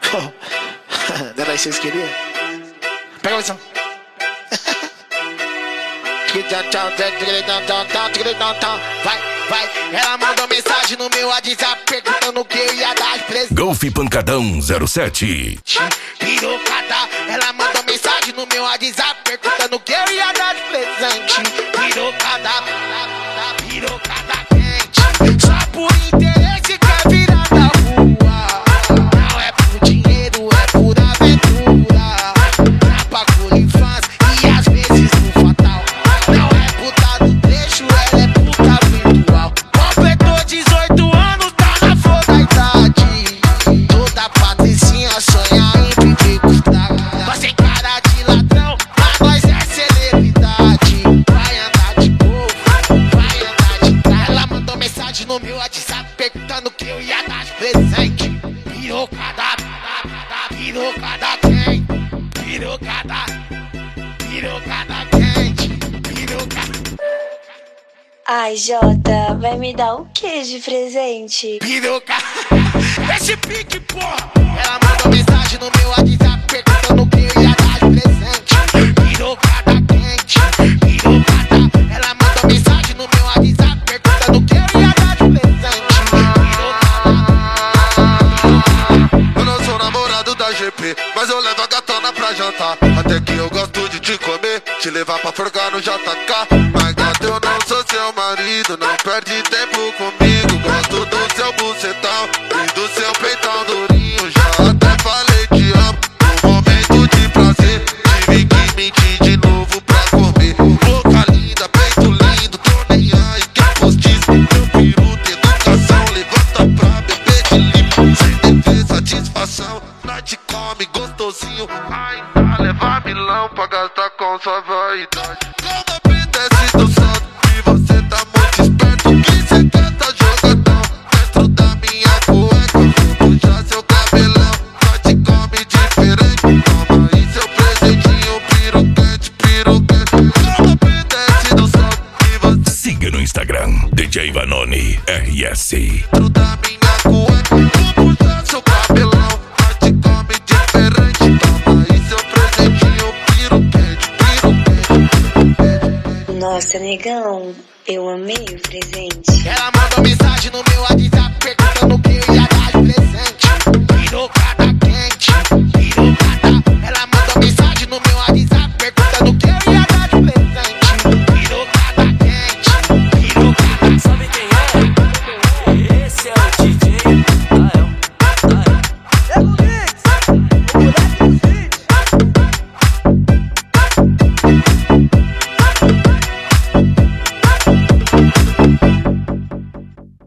Não era isso que vocês queriam? Pega a visão. Vai, ela mandou mensagem no meu WhatsApp perguntando o que eu ia dar de presente. Golf Pancadão 07. Pirocada, ela mandou mensagem no meu WhatsApp perguntando o que eu ia dar de presente. Pirocada quente, só por interesse quer virar da rua. Não é por dinheiro, é por aventura. Trapa com infância e às vezes no fatal. Não é puta do trecho, ela é puta virtual. Completou 18 anos, tá na flor da idade. Toda patricinha sonha em pedir custar. Nós tem cara de ladrão, mas nós é celebridade. Vai andar de boa, vai andar de trás. Ela mandou mensagem no meu WhatsApp perguntando o que eu ia dar de presente. Pirocada quente, pirocada quente, pirocada. Ai, Jota, vai me dar o que de presente? Piroca, esse pique, porra. Ela mandou mensagem no meu WhatsApp perguntando o que eu ia dar de presente. Pirocada quente, pirocada. Ela mandou mensagem no meu WhatsApp perguntando o que eu ia dar de presente. Eu não sou namorado da GP, mas eu levo a gatona pra jantar. Até que eu gosto de te comer, te levar pra forgar no JK. Mas gata, eu não sou seu marido, não perde tempo comigo. Gosto do seu bucetão e do seu peitão durinho. Já até falei te amo, no momento de prazer tive que mentir de novo pra comer. Boca linda, peito lindo, tô nem aí que é postiço. Meu peru tem educação, levanta pra beber de limpo. Sem defesa, satisfação, nós te come gostosinho. Ainda leva milão pra gastar com sua vaidade. Como desce do salto e você tá muito esperto. Que cê canta jogadão dentro da minha cueca. Vou puxar seu cabelão, nós te come diferente. Toma aí seu presentinho, piroquete. Como desce do salto e você Siga no Instagram, DJ Vanoni RS. dentro da minha cueca. Vou puxar seu cabelão, nós te come diferente. Toma aí seu presentinho, piroquete. Nossa, negão, eu amei o presente. Ela